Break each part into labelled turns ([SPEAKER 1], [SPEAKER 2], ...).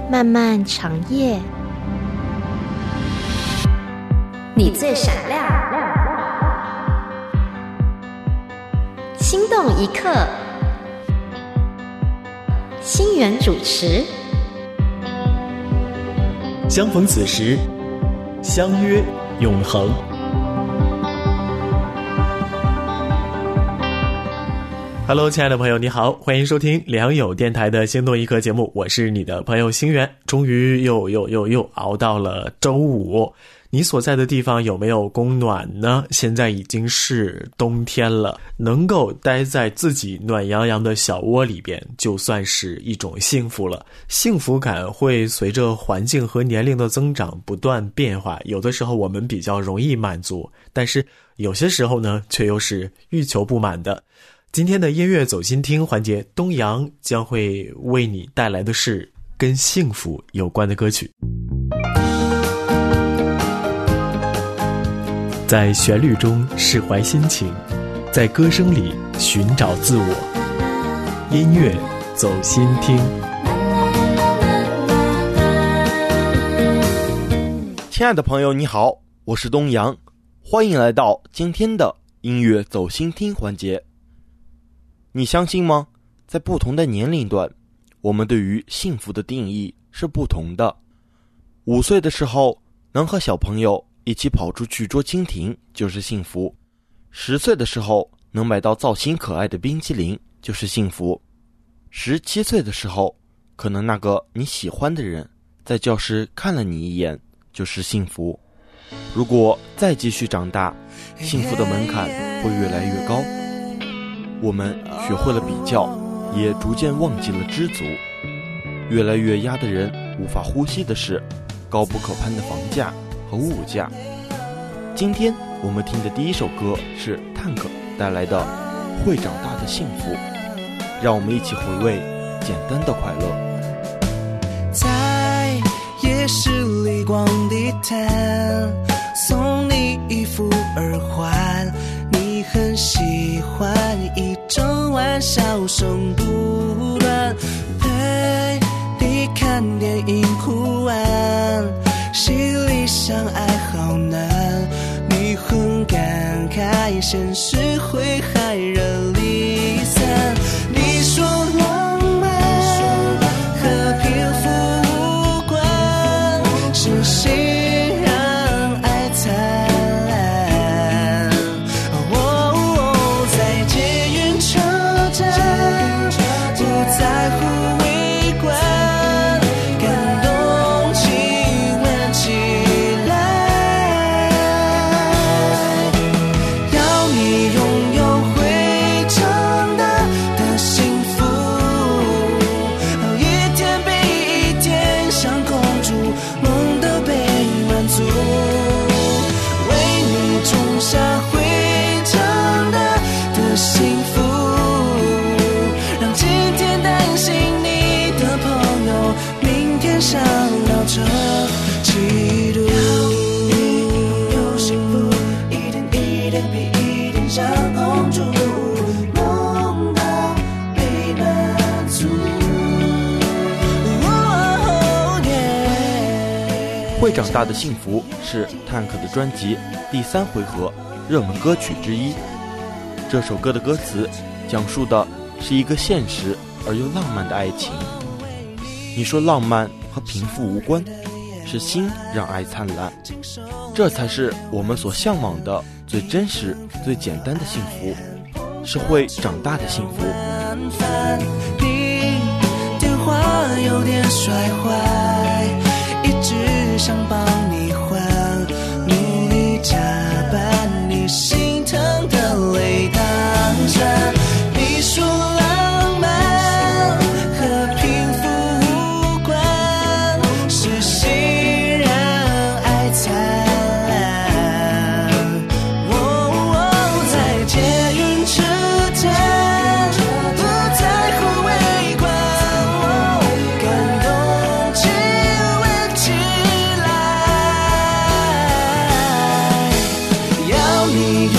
[SPEAKER 1] 漫漫长夜，你最闪亮，心动一刻，心源主持。
[SPEAKER 2] 相逢此时，相约永恒。Hello， 亲爱的朋友，你好，欢迎收听良友电台的心动一刻节目，我是你的朋友星源。终于又熬到了周五，你所在的地方有没有供暖呢？现在已经是冬天了，能够待在自己暖洋洋的小窝里边，就算是一种幸福了。幸福感会随着环境和年龄的增长不断变化，有的时候我们比较容易满足，但是有些时候呢，却又是欲求不满的。今天的音乐走心听环节，东阳将会为你带来的是跟幸福有关的歌曲。在旋律中释怀心情，在歌声里寻找自我。音乐走心听。
[SPEAKER 3] 亲爱的朋友你好，我是东阳，欢迎来到今天的音乐走心听环节。你相信吗？在不同的年龄段，我们对于幸福的定义是不同的。5岁的时候，能和小朋友一起跑出去捉蜻蜓就是幸福。10岁的时候，能买到造型可爱的冰淇淋就是幸福。17岁的时候，可能那个你喜欢的人在教室看了你一眼就是幸福。如果再继续长大，幸福的门槛会越来越高。我们学会了比较，也逐渐忘记了知足。越来越压得人无法呼吸的是高不可攀的房价和物价。今天我们听的第一首歌是探戈带来的《会长大的幸福》，让我们一起回味简单的快乐。
[SPEAKER 4] 在夜市里逛地摊，送你一副耳环，你很喜欢，一整晚笑声不断，陪你看电影哭完，心里想爱好难，你很感慨，现实会害人离散。你说浪漫和贫富无关，是谁让爱灿烂？在捷运车站不在乎围观，感动亲吻起来，要你拥有会长大的幸福，一天比一天像公主，梦都被满足，为你种下会长大的幸福，让今天担心你的朋友明天想要这嫉妒。有幸福一天一天比一天像公主，梦都被满足。
[SPEAKER 3] 会长大的幸福是探戈的专辑第3回合热门歌曲之一。这首歌的歌词讲述的是一个现实而又浪漫的爱情。你说浪漫和贫富无关，是心让爱灿烂，这才是我们所向往的最真实最简单的幸福，是会长大的幸福。
[SPEAKER 4] 你电话有点摔坏，一直想帮你还，努力假扮你心疼的泪当下。你说浪漫和贫富无关，是谁让爱灿烂？在捷运车站不在乎围观，感动亲吻起来，要你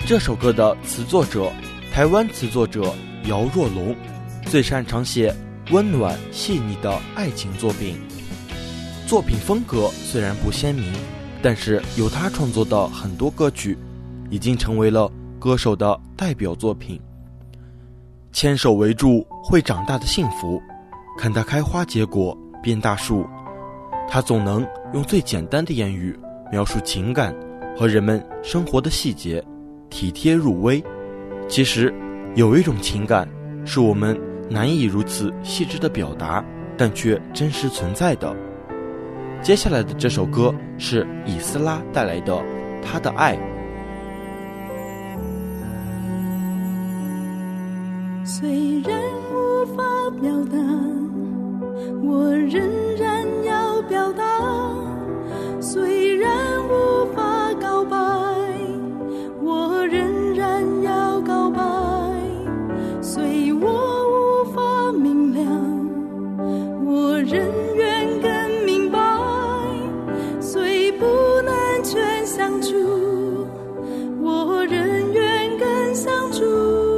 [SPEAKER 3] 这首歌的词作者，台湾词作者姚若龙，最擅长写温暖细腻的爱情作品。作品风格虽然不鲜明，但是由他创作的很多歌曲已经成为了歌手的代表作品。牵手围住会长大的幸福，看它开花结果变大树。他总能用最简单的言语描述情感和人们生活的细节，体贴入微。其实有一种情感是我们难以如此细致的表达，但却真实存在的。接下来的这首歌是以斯拉带来的《他的爱》。
[SPEAKER 5] 虽然无法表达，我仍然要表达，虽然无法告白，我仍然要告白，虽我无法明了，我仍愿更明白，虽不能全相处，我仍愿更相处。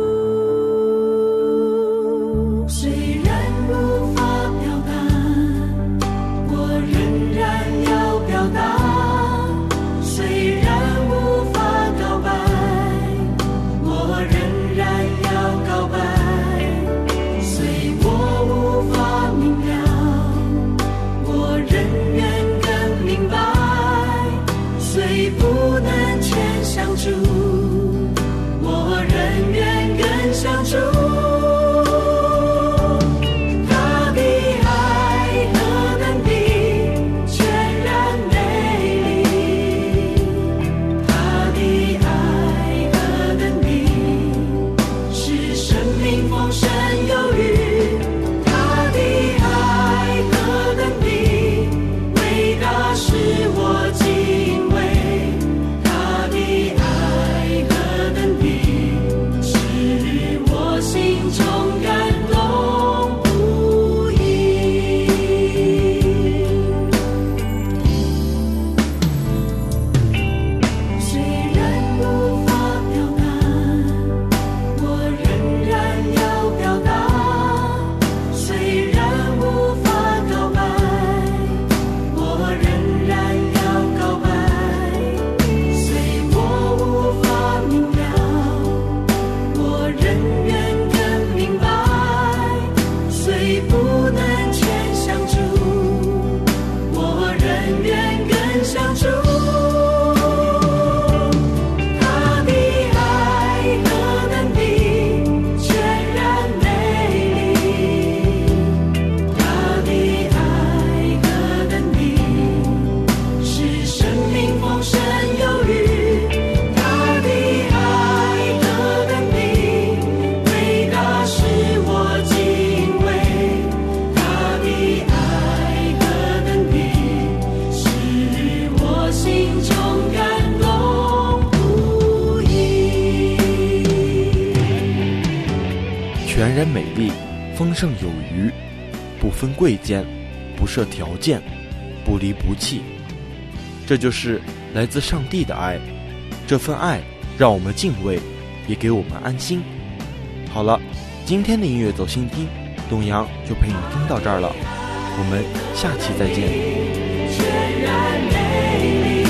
[SPEAKER 3] 全然美丽，丰盛有余，不分贵贱，不设条件，不离不弃。这就是来自上帝的爱，这份爱让我们敬畏，也给我们安心。好了，今天的音乐走心听，东阳就陪你听到这儿了，我们下期再见。
[SPEAKER 5] 全然美丽，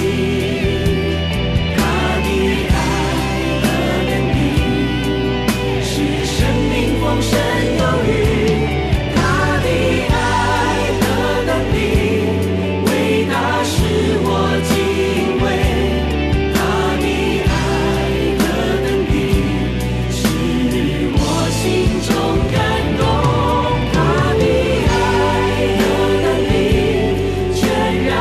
[SPEAKER 5] 他的爱和能力是生命丰盛有余，他的爱和能力伟大使我敬畏，他的爱和能力使我心中感动，他的爱和能力全然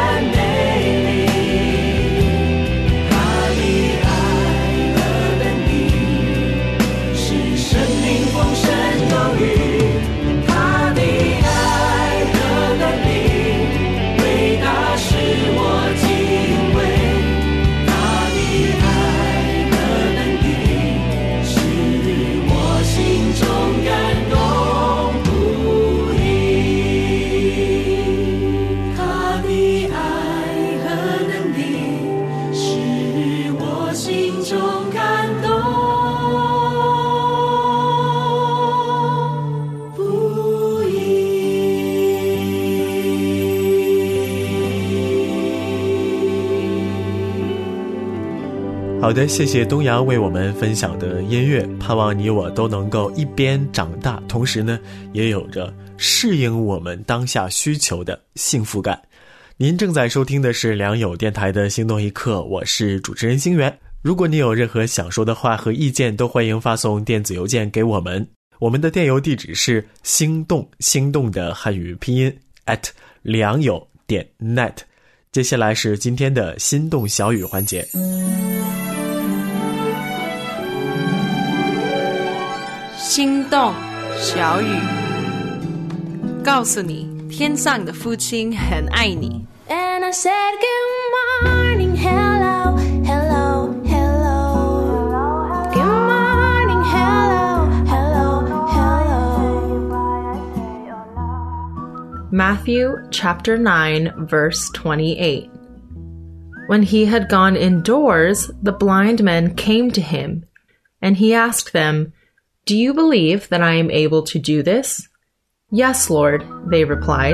[SPEAKER 2] 好的，谢谢东阳为我们分享的音乐，盼望你我都能够一边长大，同时呢也有着适应我们当下需求的幸福感。您正在收听的是良友电台的心动一刻，我是主持人星源。如果你有任何想说的话和意见，都欢迎发送电子邮件给我们，我们的电邮地址是心动的汉语拼音良友.net。 接下来是今天的心动小语环节。
[SPEAKER 6] 心动小语，告诉你天上的父亲很爱你。
[SPEAKER 7] And I said good morning, hello, hello, hello. Good morning, hello, hello, hello.
[SPEAKER 6] Matthew chapter 9 verse 28. When he had gone indoors, the blind men came to him, and he asked them, "Do you believe that I am able to do this?" "Yes, Lord," they replied.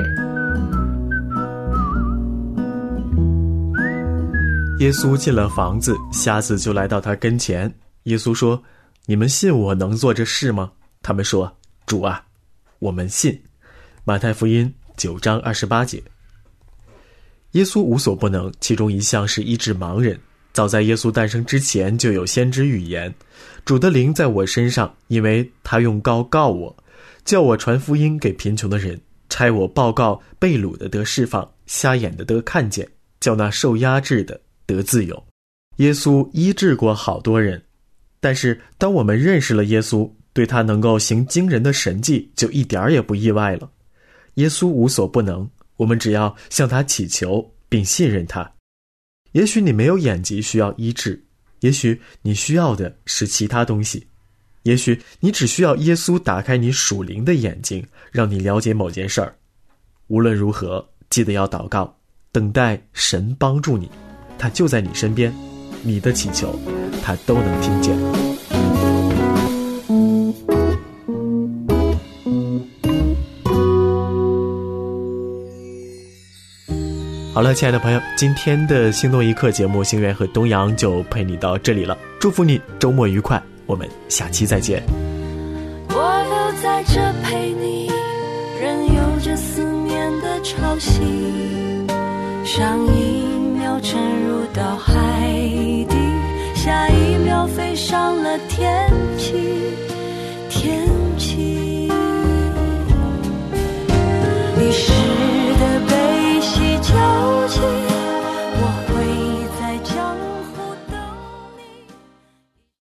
[SPEAKER 2] 耶稣进了房子，瞎子就来到他跟前。耶稣说：“你们信我能做这事吗？”他们说：“主啊，我们信。”马太福音9章28节。耶稣无所不能，其中一项是医治盲人。早在耶稣诞生之前，就有先知预言：主的灵在我身上，因为他用膏膏我，叫我传福音给贫穷的人，差我报告被掳的得释放，瞎眼的得看见，叫那受压制的得自由。耶稣医治过好多人，但是当我们认识了耶稣，对他能够行惊人的神迹，就一点也不意外了。耶稣无所不能，我们只要向他祈求并信任他。也许你没有眼疾需要医治，也许你需要的是其他东西，也许你只需要耶稣打开你属灵的眼睛，让你了解某件事儿。无论如何，记得要祷告，等待神帮助你，他就在你身边，你的祈求他都能听见。好了，亲爱的朋友，今天的心动一刻节目，星源和东阳就陪你到这里了。祝福你周末愉快，我们下期再见。
[SPEAKER 7] 我都在这陪你，任由这思念的潮汐，上一秒沉入到海底，下一秒飞上了天际，天际。